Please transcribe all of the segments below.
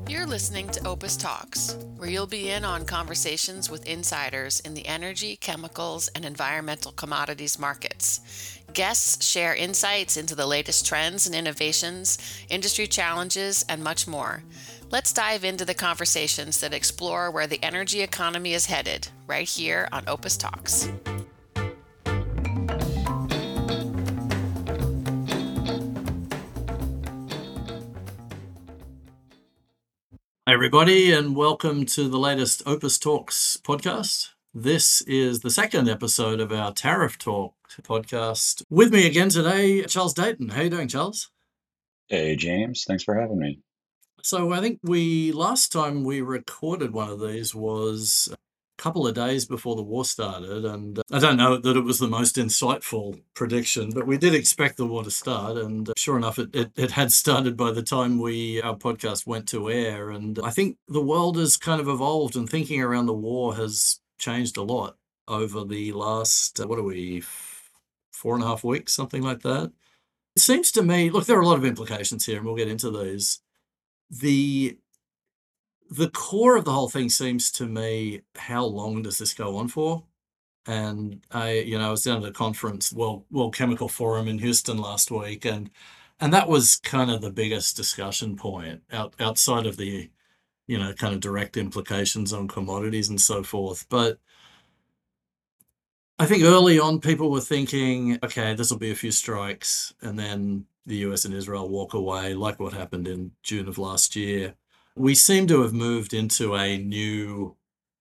You're listening to Opus Talks, where you'll be in on conversations with insiders in the energy, chemicals, and environmental commodities markets. Guests share insights into the latest trends and innovations, industry challenges, and much more. Let's dive into the conversations that explore where the energy economy is headed, right here on Opus Talks. Hi, everybody, and welcome to the latest Opus Talks podcast. This is the second episode of our Tariff Talk podcast. With me again today, Charles Dayton. How you doing, Charles? Hey, James. Thanks for having me. So I think last time we recorded one of these was a couple of days before the war started, and I don't know that it was the most insightful prediction, but we did expect the war to start, and sure enough, it had started by the time our podcast went to air, and I think the world has kind of evolved, and thinking around the war has changed a lot over the last, 4.5 weeks, something like that. It seems to me, look, there are a lot of implications here, and we'll get into these. The the core of the whole thing seems to me, how long does this go on for? And I was down at a conference, World Chemical Forum in Houston last week, and that was kind of the biggest discussion point outside of the, kind of direct implications on commodities and so forth. But I think early on people were thinking, okay, this will be a few strikes, and then the US and Israel walk away, like what happened in June of last year. We seem to have moved into a new,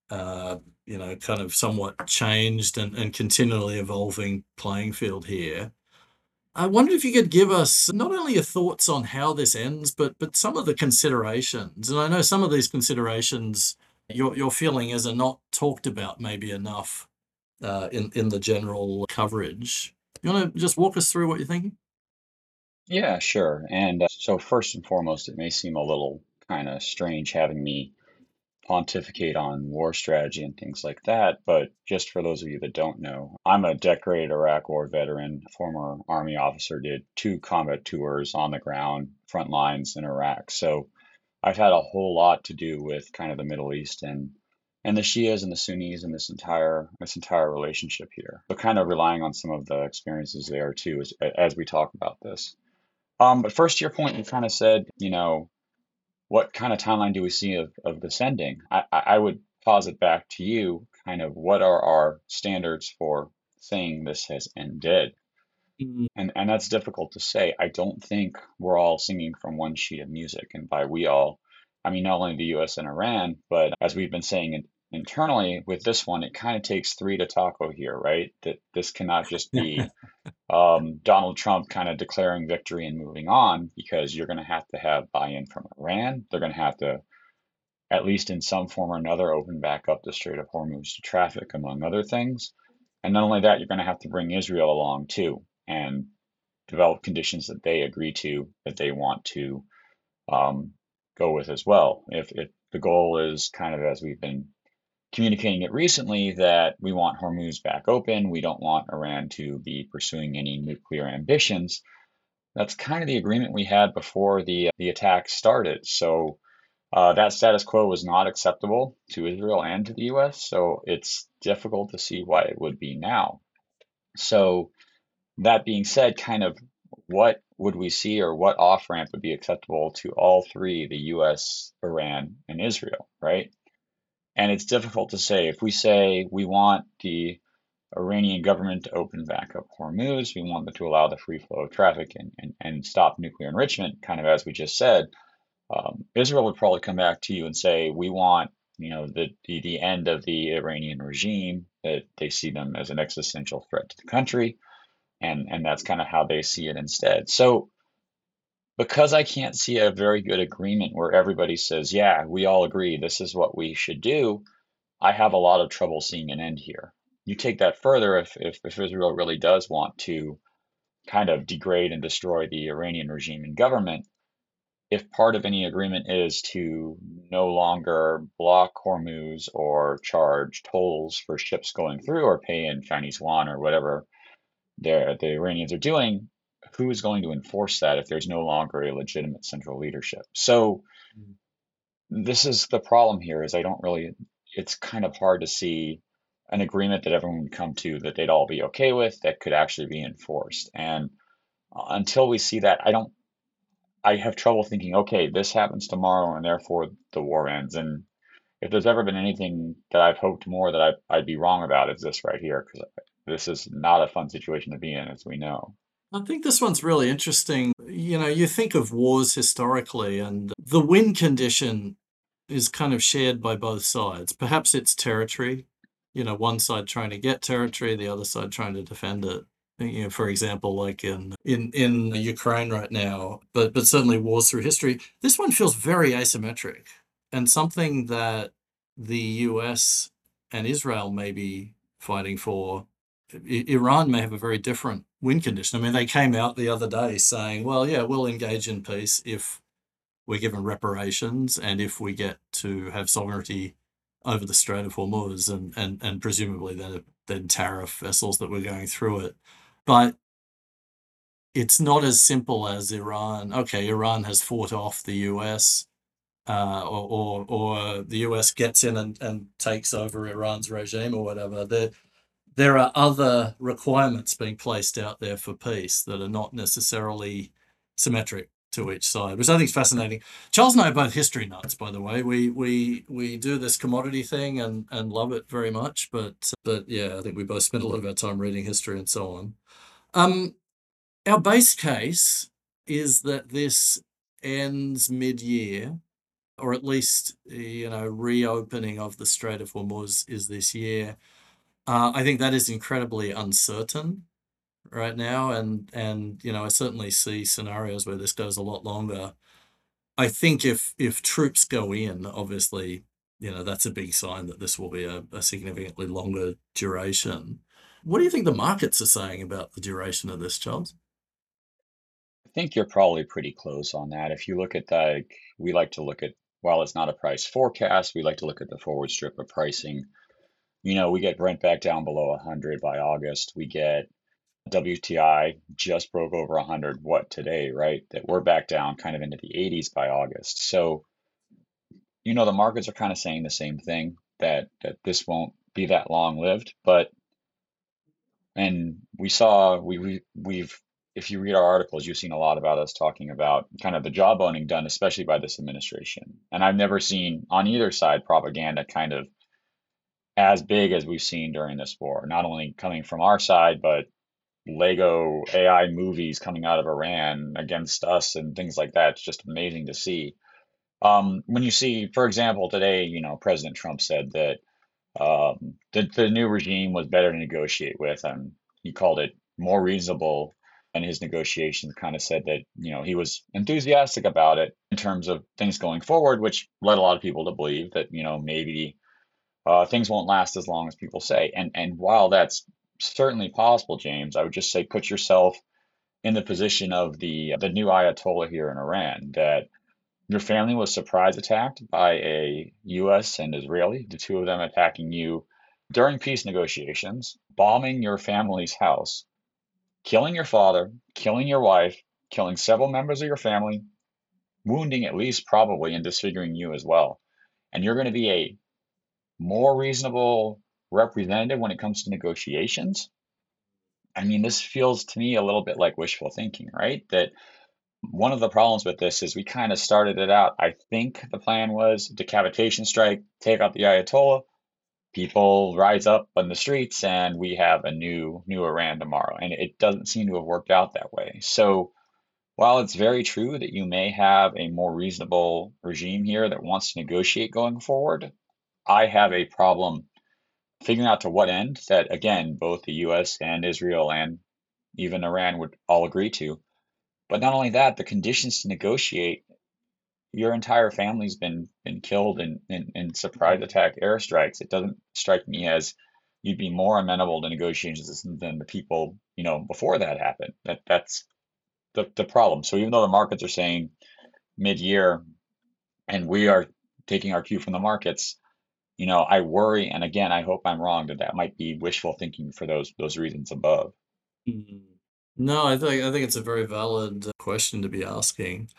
kind of somewhat changed and continually evolving playing field here. I wondered if you could give us not only your thoughts on how this ends, but some of the considerations. And I know some of these considerations you're feeling as are not talked about maybe enough in the general coverage. You want to just walk us through what you're thinking? Yeah, sure. And so, first and foremost, it may seem a little kind of strange having me pontificate on war strategy and things like that, but just for those of you that don't know, I'm a decorated Iraq War veteran, former Army officer, did 2 combat tours on the ground, front lines in Iraq. So, I've had a whole lot to do with kind of the Middle East and the Shias and the Sunnis and this entire relationship here. So kind of relying on some of the experiences there too as we talk about this. But first, to your point, you kind of said, what kind of timeline do we see of this ending? I would posit back to you, kind of what are our standards for saying this has ended? Mm. And that's difficult to say. I don't think we're all singing from one sheet of music. And by we all, I mean not only the US and Iran, but as we've been saying internally with this one, it kind of takes three to taco here, right? That this cannot just be Donald Trump kind of declaring victory and moving on, because you're going to have buy-in from Iran. They're going to have to, at least in some form or another, open back up the Strait of Hormuz to traffic, among other things. And not only that, you're going to have to bring Israel along too, and develop conditions that they agree to, that they want to um, go with as well. If the goal is kind of, as we've been communicating it recently, that we want Hormuz back open, we don't want Iran to be pursuing any nuclear ambitions. That's kind of the agreement we had before the attack started. So that status quo was not acceptable to Israel and to the U.S. So it's difficult to see why it would be now. So that being said, kind of what would we see, or what off ramp would be acceptable to all three, the US, Iran, and Israel, right? And it's difficult to say. If we say we want the Iranian government to open back up Hormuz, we want them to allow the free flow of traffic and stop nuclear enrichment, kind of as we just said, Israel would probably come back to you and say, we want, the end of the Iranian regime, that they see them as an existential threat to the country, and that's kind of how they see it instead. So because I can't see a very good agreement where everybody says, yeah, we all agree this is what we should do, I have a lot of trouble seeing an end here. You take that further, if Israel really does want to kind of degrade and destroy the Iranian regime and government, if part of any agreement is to no longer block Hormuz or charge tolls for ships going through, or pay in Chinese yuan or whatever the Iranians are doing, who is going to enforce that if there's no longer a legitimate central leadership? So this is the problem here is I don't really, it's kind of hard to see an agreement that everyone would come to that they'd all be okay with that could actually be enforced. And until we see that, I have trouble thinking, okay, this happens tomorrow and therefore the war ends. And if there's ever been anything that I've hoped more that I'd be wrong about, it's this right here, because this is not a fun situation to be in, as we know. I think this one's really interesting. You think of wars historically, and the win condition is kind of shared by both sides. Perhaps it's territory, one side trying to get territory, the other side trying to defend it. For example, like in Ukraine right now, but certainly wars through history. This one feels very asymmetric, and something that the US and Israel may be fighting for. Iran may have a very different win condition. I mean, they came out the other day saying, well, yeah, we'll engage in peace if we're given reparations and if we get to have sovereignty over the Strait of Hormuz and presumably then tariff vessels that were going through it. But it's not as simple as Iran. Okay, Iran has fought off the US, or the US gets in and takes over Iran's regime or whatever. There are other requirements being placed out there for peace that are not necessarily symmetric to each side, which I think is fascinating. Charles and I are both history nuts, by the way. We do this commodity thing and love it very much, but yeah, I think we both spend a lot of our time reading history and so on. Our base case is that this ends mid-year, or at least reopening of the Strait of Hormuz is this year. I think that is incredibly uncertain right now, and I certainly see scenarios where this goes a lot longer. I think if troops go in, obviously, that's a big sign that this will be a significantly longer duration. What do you think the markets are saying about the duration of this, Charles? I think you're probably pretty close on that. If you look at that, we like to look at, while it's not a price forecast, we like to look at the forward strip of pricing. We get Brent back down below 100 by August. We get WTI just broke over 100, what, today, right? That we're back down kind of into the 80s by August. So, the markets are kind of saying the same thing, that this won't be that long lived, but and we saw we've if you read our articles, you've seen a lot about us talking about kind of the jawboning done, especially by this administration. And I've never seen on either side propaganda kind of as big as we've seen during this war, not only coming from our side, but Lego AI movies coming out of Iran against us and things like that. It's just amazing to see. When you see, for example, today, President Trump said that the new regime was better to negotiate with, and he called it more reasonable. And his negotiations kind of said that, he was enthusiastic about it in terms of things going forward, which led a lot of people to believe that, maybe things won't last as long as people say. And while that's certainly possible, James, I would just say put yourself in the position of the new Ayatollah here in Iran, that your family was surprise attacked by a U.S. and Israeli, the two of them attacking you during peace negotiations, bombing your family's house, killing your father, killing your wife, killing several members of your family, wounding at least probably and disfiguring you as well. And you're going to be a more reasonable representative when it comes to negotiations. I mean, this feels to me a little bit like wishful thinking, right? That one of the problems with this is we kind of started it out. I think the plan was decapitation strike, take out the Ayatollah, people rise up on the streets, and we have a new Iran tomorrow. And it doesn't seem to have worked out that way. So while it's very true that you may have a more reasonable regime here that wants to negotiate going forward, I have a problem figuring out to what end that, again, both the US and Israel and even Iran would all agree to. But not only that, the conditions to negotiate, your entire family's been killed in surprise attack airstrikes. It doesn't strike me as you'd be more amenable to negotiations than the people, before that happened. That's the problem. So even though the markets are saying mid-year and we are taking our cue from the markets, I worry, and again, I hope I'm wrong, that might be wishful thinking for those reasons above. No, I think it's a very valid question to be asking.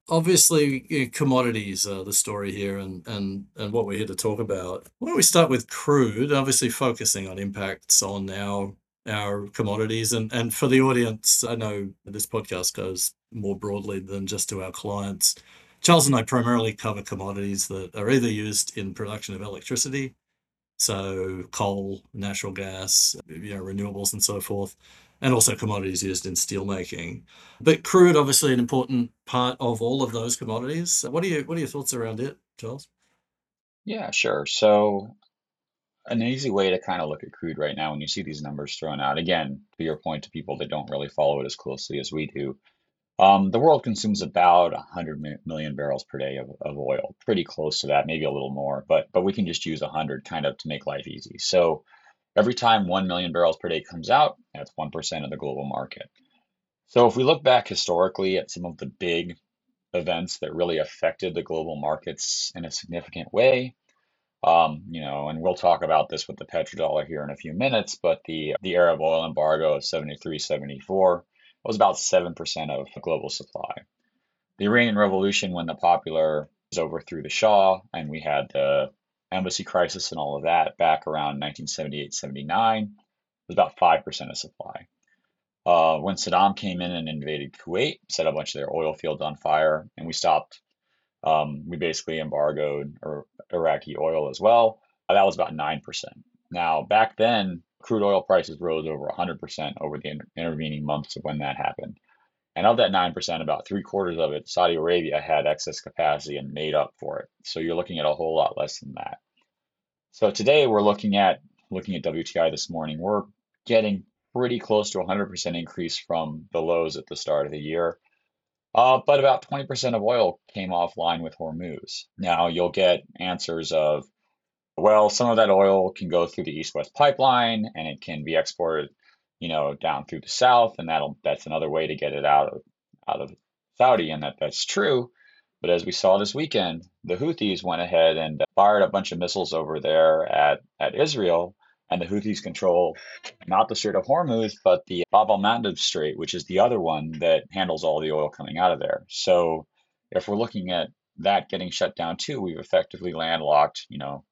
Obviously, commodities are the story here, and what we're here to talk about. Why don't we start with crude? Obviously, focusing on impacts on our commodities, and for the audience, I know this podcast goes more broadly than just to our clients. Charles and I primarily cover commodities that are either used in production of electricity, so coal, natural gas, renewables and so forth, and also commodities used in steelmaking. But crude, obviously, an important part of all of those commodities. What are your thoughts around it, Charles? Yeah, sure. So an easy way to kind of look at crude right now when you see these numbers thrown out, again, to your point to people that don't really follow it as closely as we do, the world consumes about 100 million barrels per day of oil, pretty close to that, maybe a little more, but we can just use 100 kind of to make life easy. So every time 1 million barrels per day comes out, that's 1% of the global market. So if we look back historically at some of the big events that really affected the global markets in a significant way, and we'll talk about this with the petrodollar here in a few minutes, but the Arab oil embargo of 73, 74 was about 7% of global supply. The Iranian Revolution, when the popular was overthrew the Shah, and we had the embassy crisis and all of that back around 1978, 79, was about 5% of supply. When Saddam came in and invaded Kuwait, set a bunch of their oil fields on fire, and we basically embargoed Iraqi oil as well. That was about 9%. Now, back then, crude oil prices rose over 100% over the intervening months of when that happened. And of that 9%, about three quarters of it, Saudi Arabia had excess capacity and made up for it. So you're looking at a whole lot less than that. So today we're looking at WTI this morning. We're getting pretty close to 100% increase from the lows at the start of the year. But about 20% of oil came offline with Hormuz. Now you'll get answers of, well, some of that oil can go through the East-West pipeline and it can be exported, down through the south, and that's another way to get it out of Saudi, and that's true. But as we saw this weekend, the Houthis went ahead and fired a bunch of missiles over there at Israel, and the Houthis control not the Strait of Hormuz, but the Bab el-Mandeb Strait, which is the other one that handles all the oil coming out of there. So if we're looking at that getting shut down too, we've effectively landlocked,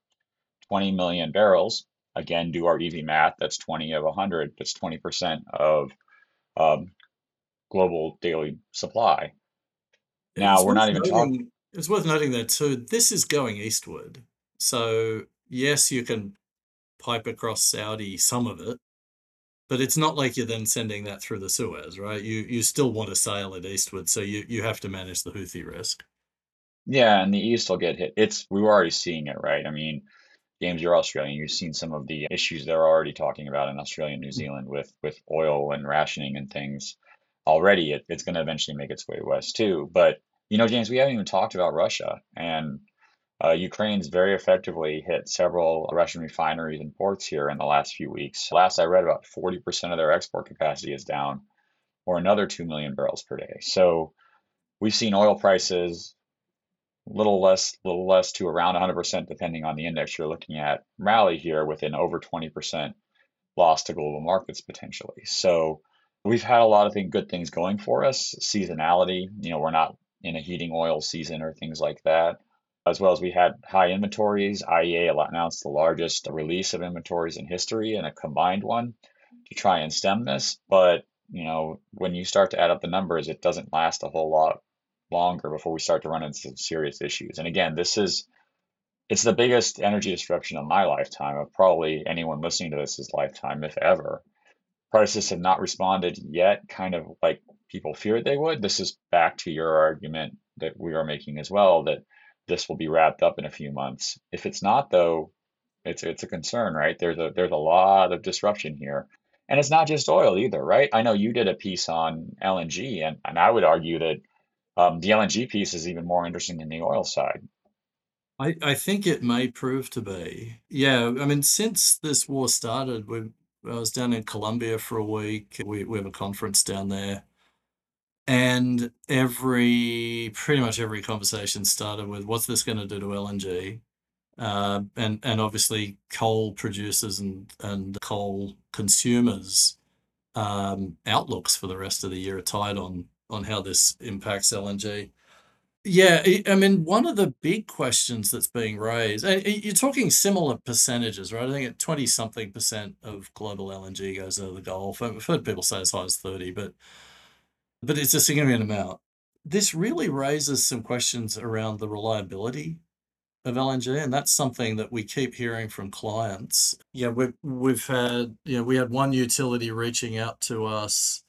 20 million barrels. Again, do our easy math. That's 20 of 100. That's 20% of um, global daily supply. Now, It's we're worth not even talking. noting. It's worth noting that too. This is going eastward, so yes, you can pipe across Saudi some of it, but it's not like you're then sending that through the Suez, right? You still want to sail it eastward, so you have to manage the Houthi risk. Yeah, and the East will get hit. We were already seeing it, right? I mean, James, you're Australian. You've seen some of the issues they're already talking about in Australia and New Zealand with oil and rationing and things already. It's going to eventually make its way west too. But, James, we haven't even talked about Russia. And Ukraine's very effectively hit several Russian refineries and ports here in the last few weeks. Last I read, about 40% of their export capacity is down, or another 2 million barrels per day. So we've seen oil prices little less to around 100%, depending on the index you're looking at, rally here with an over 20% loss to global markets potentially. So we've had a lot of good things going for us. Seasonality, we're not in a heating oil season or things like that. As well as we had high inventories. IEA announced the largest release of inventories in history and a combined one to try and stem this. But, when you start to add up the numbers, it doesn't last a whole lot longer before we start to run into some serious issues. And again, it's the biggest energy disruption of my lifetime, of probably anyone listening to this' lifetime, if ever. Prices have not responded yet, kind of like people feared they would. This is back to your argument that we are making as well, that this will be wrapped up in a few months. If it's not, though, it's a concern, right? There's a lot of disruption here. And it's not just oil either, right? I know you did a piece on LNG, and I would argue that the LNG piece is even more interesting than the oil side. I think it may prove to be. Yeah, I mean, since this war started, I was down in Colombia for a week. We have a conference down there, and pretty much every conversation started with, "What's this going to do to LNG?" And obviously coal producers and coal consumers outlooks for the rest of the year are tied on how this impacts LNG. Yeah, I mean, one of the big questions that's being raised, and you're talking similar percentages, right? I think at 20 something percent of global LNG goes over the Gulf. I've heard people say as high as 30, but it's a significant amount. This really raises some questions around the reliability of LNG, and that's something that we keep hearing from clients. Yeah, we've had, we had one utility reaching out to us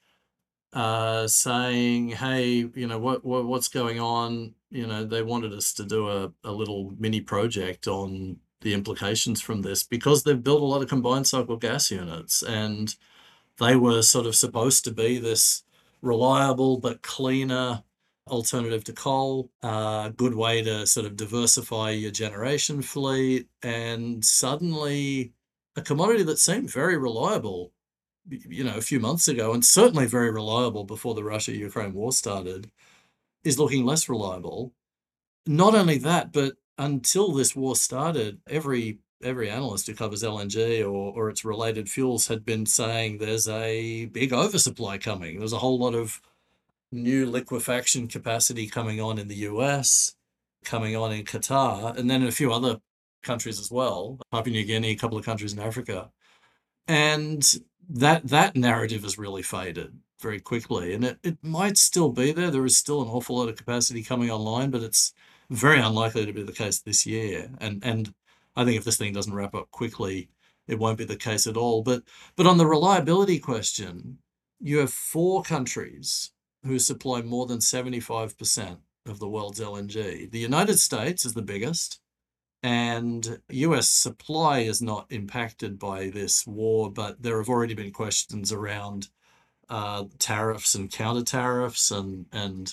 saying, "Hey, what's going on?" They wanted us to do a little mini project on the implications from this because they've built a lot of combined cycle gas units, and they were sort of supposed to be this reliable but cleaner alternative to coal, good way to sort of diversify your generation fleet, and suddenly a commodity that seemed very reliable a few months ago, and certainly very reliable before the Russia-Ukraine war started, is looking less reliable. Not only that, but until this war started, every analyst who covers LNG or its related fuels had been saying there's a big oversupply coming. There's a whole lot of new liquefaction capacity coming on in the US, coming on in Qatar, and then in a few other countries as well, Papua New Guinea, a couple of countries in Africa. And that narrative has really faded very quickly. And it might still be there. There is still an awful lot of capacity coming online, but it's very unlikely to be the case this year. And I think if this thing doesn't wrap up quickly, it won't be the case at all. But on the reliability question, you have four countries who supply more than 75% of the world's LNG. The United States is the biggest, and US supply is not impacted by this war, but there have already been questions around tariffs and counter tariffs, and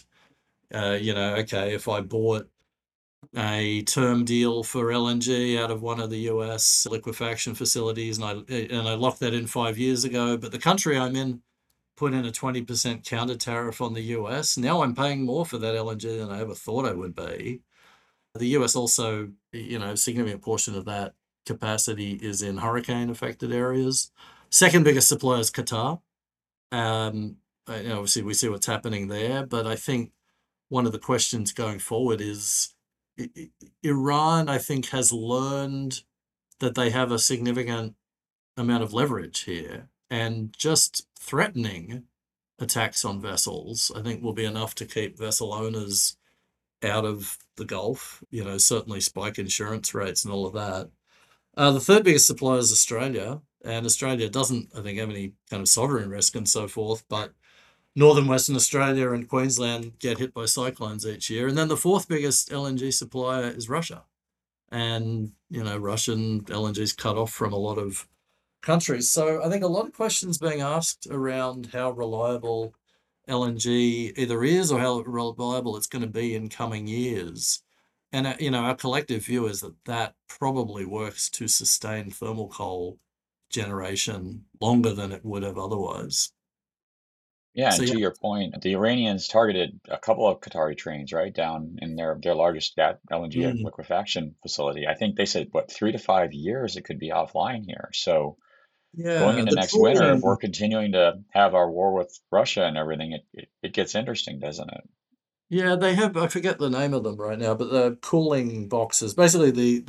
okay, if I bought a term deal for LNG out of one of the US liquefaction facilities, and I locked that in 5 years ago, but the country I'm in put in a 20% counter tariff on the US. Now I'm paying more for that LNG than I ever thought I would be. The US also, a significant portion of that capacity is in hurricane affected areas. Second biggest supplier is Qatar. Obviously, we see what's happening there, but I think one of the questions going forward is Iran, I think, has learned that they have a significant amount of leverage here, and just threatening attacks on vessels, I think, will be enough to keep vessel owners out of the Gulf, certainly spike insurance rates and all of that. The third biggest supplier is Australia, and Australia doesn't, I think, have any kind of sovereign risk and so forth, but northern Western Australia and Queensland get hit by cyclones each year. And then the fourth biggest LNG supplier is Russia. And, Russian LNG is cut off from a lot of countries. So I think a lot of questions being asked around how reliable LNG either is or how reliable it's going to be in coming years. And, our collective view is that probably works to sustain thermal coal generation longer than it would have otherwise. Yeah, So, and yeah. to your point, the Iranians targeted a couple of Qatari trains, right, down in their largest LNG Mm. liquefaction facility. I think they said, what, 3 to 5 years it could be offline here. So going Yeah, into the next winter, if we're cooling. continuing to have our war with Russia and everything, it gets interesting, doesn't it? Yeah, they have, I forget the name of them right now, but the cooling boxes, basically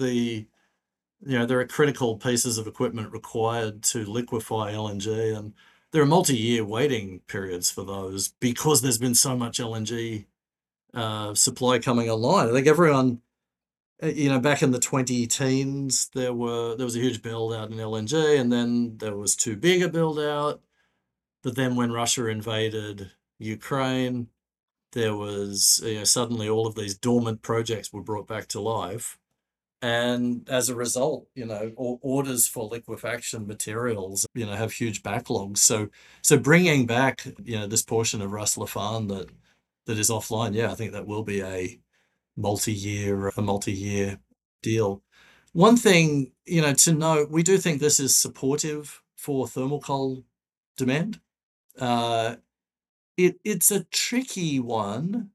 there are critical pieces of equipment required to liquefy LNG, and there are multi-year waiting periods for those because there's been so much LNG supply coming online. I think everyone, back in the 20 teens, there was a huge build out in LNG, and then there was too big a build out. But then when Russia invaded Ukraine, there was, suddenly all of these dormant projects were brought back to life. And as a result, orders for liquefaction materials, have huge backlogs. So bringing back, this portion of Ras Laffan that is offline, yeah, I think that will be a multi-year deal. One thing, to note, we do think this is supportive for thermal coal demand. Uh, it's a tricky one.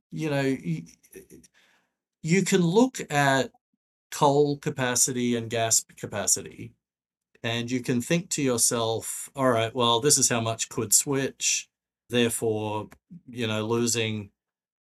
You can look at coal capacity and gas capacity, and you can think to yourself, all right, well, this is how much could switch, therefore, losing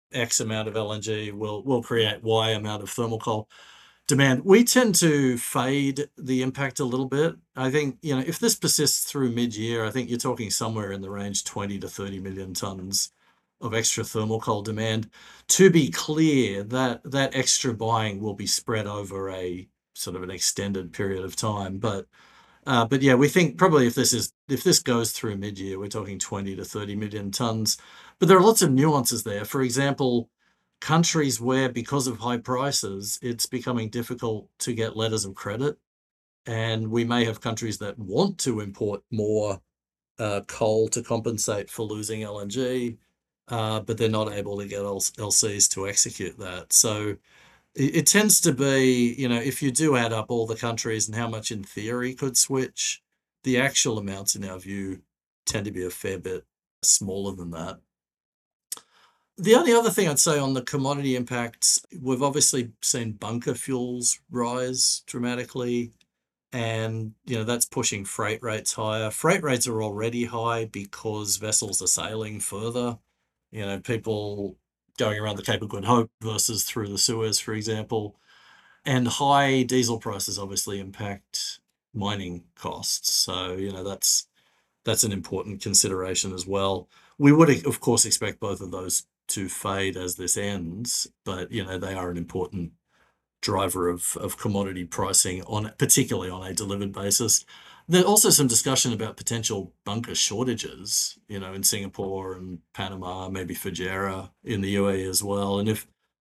X amount of LNG will create Y amount of thermal coal demand. We tend to fade the impact a little bit. I think, if this persists through mid-year, I think you're talking somewhere in the range 20 to 30 million tons of extra thermal coal demand. To be clear, that extra buying will be spread over a sort of an extended period of time. But yeah, we think probably if this goes through mid-year, we're talking 20 to 30 million tons. But there are lots of nuances there. For example, countries where, because of high prices, it's becoming difficult to get letters of credit, and we may have countries that want to import more coal to compensate for losing LNG, but they're not able to get LCs to execute that. So it tends to be, if you do add up all the countries and how much in theory could switch, the actual amounts in our view tend to be a fair bit smaller than that. The only other thing I'd say on the commodity impacts, we've obviously seen bunker fuels rise dramatically, and that's pushing freight rates higher. Freight rates are already high because vessels are sailing further. People going around the Cape of Good Hope versus through the Suez, for example. And high diesel prices obviously impact mining costs. So, that's an important consideration as well. We would, of course, expect both of those to fade as this ends, but they are an important driver of commodity pricing, particularly on a delivered basis. There's also some discussion about potential bunker shortages, in Singapore and Panama, maybe Fujairah in the UAE as well. And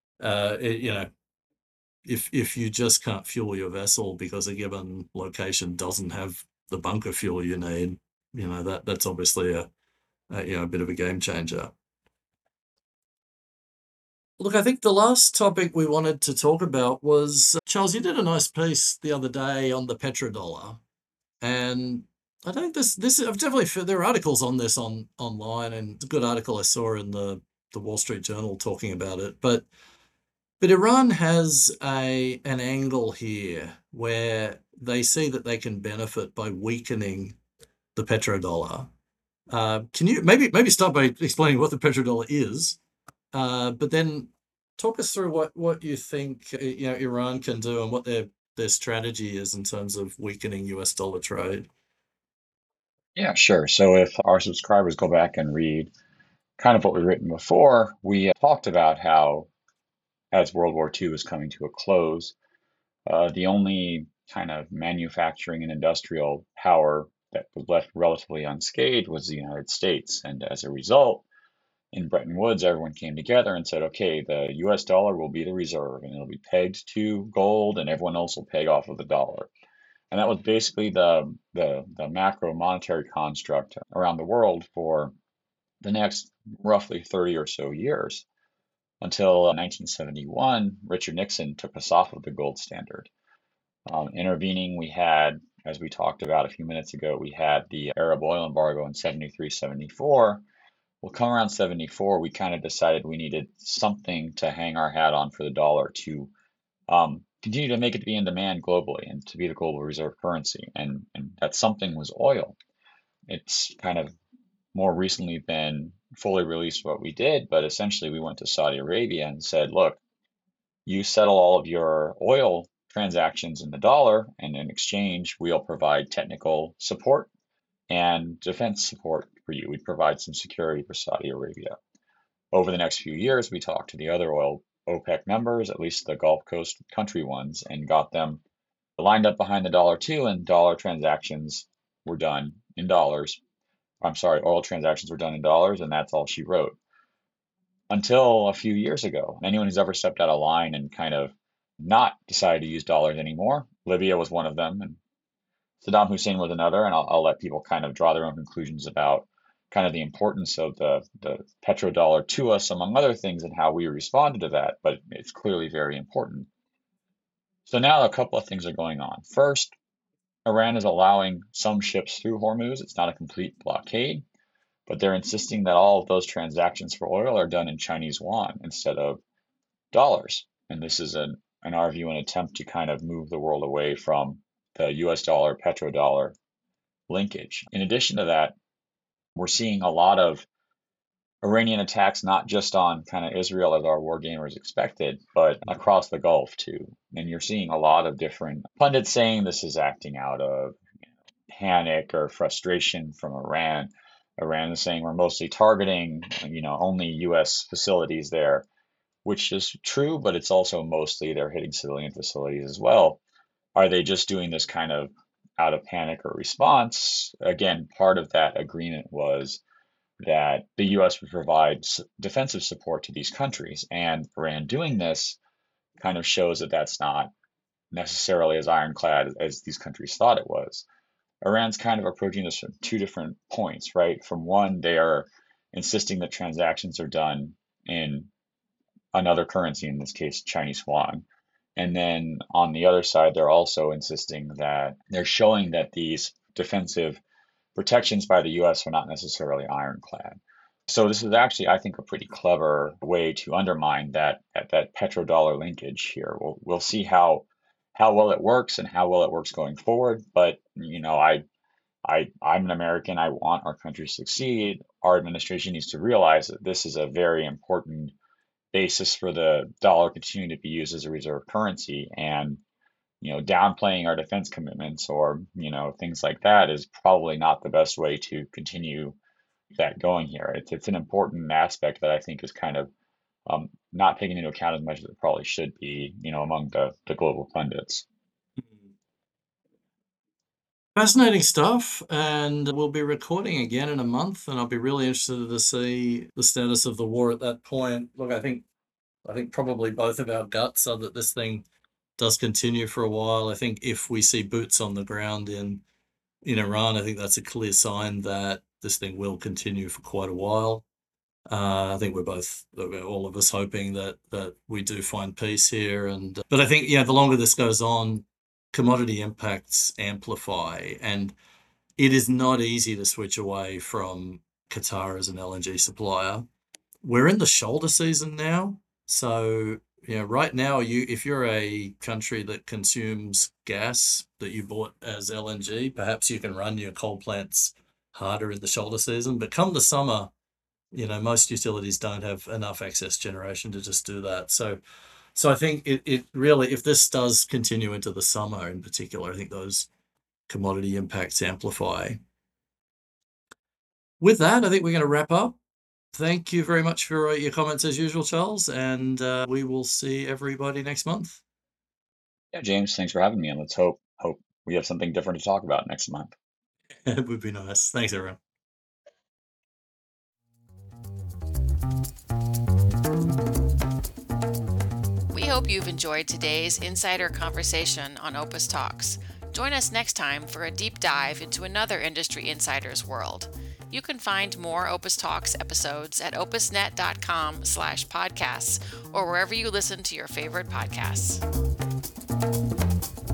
if you just can't fuel your vessel because a given location doesn't have the bunker fuel you need, that's obviously a bit of a game changer. Look, I think the last topic we wanted to talk about was, Charles, you did a nice piece the other day on the petrodollar, and I think I've definitely, there are articles on this online, and it's a good article I saw in the Wall Street Journal talking about it, but Iran has an angle here where they see that they can benefit by weakening the petrodollar. Can you maybe start by explaining what the petrodollar is, but then talk us through what you think Iran can do and what their strategy is in terms of weakening US dollar trade. Yeah, sure. So if our subscribers go back and read kind of what we've written before, we talked about how as World War II was coming to a close, the only kind of manufacturing and industrial power that was left relatively unscathed was the United States. And as a result, in Bretton Woods, everyone came together and said, okay, the US dollar will be the reserve and it'll be pegged to gold and everyone else will peg off of the dollar. And that was basically the macro monetary construct around the world for the next roughly 30 or so years until 1971, Richard Nixon took us off of the gold standard. Intervening, we had, as we talked about a few minutes ago, we had the Arab oil embargo in 73, 74. Well, come around 74, we kind of decided we needed something to hang our hat on for the dollar to continue to make it be in demand globally and to be the global reserve currency. And that something was oil. It's kind of more recently been fully released what we did, but essentially we went to Saudi Arabia and said, look, you settle all of your oil transactions in the dollar, and in exchange, we'll provide technical support and defense support for you. We provide some security for Saudi Arabia. Over the next few years, we talked to the other oil OPEC members, at least the Gulf Coast country ones, and got them lined up behind the dollar too, and dollar transactions were done in dollars. I'm sorry, oil transactions were done in dollars, and that's all she wrote. Until a few years ago, anyone who's ever stepped out of line and kind of not decided to use dollars anymore, Libya was one of them, and Saddam Hussein was another, and I'll let people kind of draw their own conclusions about kind of the importance of the petrodollar to us, among other things, and how we responded to that, but it's clearly very important. So now a couple of things are going on. First, Iran is allowing some ships through Hormuz. It's not a complete blockade, but they're insisting that all of those transactions for oil are done in Chinese yuan instead of dollars. And this is, in our view, an attempt to kind of move the world away from the US dollar, petrodollar linkage. In addition to that, we're seeing a lot of Iranian attacks not just on kind of Israel as our war gamers expected, but across the Gulf too. And you're seeing a lot of different pundits saying this is acting out of panic or frustration from Iran. Iran is saying we're mostly targeting, only U.S. facilities there, which is true, but it's also mostly they're hitting civilian facilities as well. Are they just doing this kind of out of panic or response? Again, part of that agreement was that the U.S. would provide defensive support to these countries, and Iran doing this kind of shows that that's not necessarily as ironclad as these countries thought it was. Iran's kind of approaching this from two different points, right? From one, they are insisting that transactions are done in another currency, in this case, Chinese yuan. And then on the other side, they're also insisting that they're showing that these defensive protections by the US are not necessarily ironclad. So this is actually, I think, a pretty clever way to undermine that petrodollar linkage here. We'll see how well it works and how well it works going forward. But I'm an American. I want our country to succeed. Our administration needs to realize that this is a very important basis for the dollar continuing to be used as a reserve currency, and downplaying our defense commitments or things like that is probably not the best way to continue that going here. It's an important aspect that I think is kind of not taken into account as much as it probably should be, among the global pundits. Fascinating stuff, and we'll be recording again in a month, and I'll be really interested to see the status of the war at that point. Look, I think probably both of our guts are that this thing does continue for a while. I think if we see boots on the ground in Iran, I think that's a clear sign that this thing will continue for quite a while. I think we're all of us hoping that we do find peace here, but I think the longer this goes on, commodity impacts amplify, and it is not easy to switch away from Qatar as an LNG supplier. We're in the shoulder season now, so right now, if you're a country that consumes gas that you bought as LNG, perhaps you can run your coal plants harder in the shoulder season. But come the summer, most utilities don't have enough excess generation to just do that. So I think it really, if this does continue into the summer in particular, I think those commodity impacts amplify. With that, I think we're going to wrap up. Thank you very much for your comments as usual, Charles, and we will see everybody next month. Yeah, James, thanks for having me, and let's hope we have something different to talk about next month. It would be nice. Thanks, everyone. We hope you've enjoyed today's insider conversation on Opus Talks. Join us next time for a deep dive into another industry insider's world. You can find more Opus Talks episodes at opusnet.com/podcasts or wherever you listen to your favorite podcasts.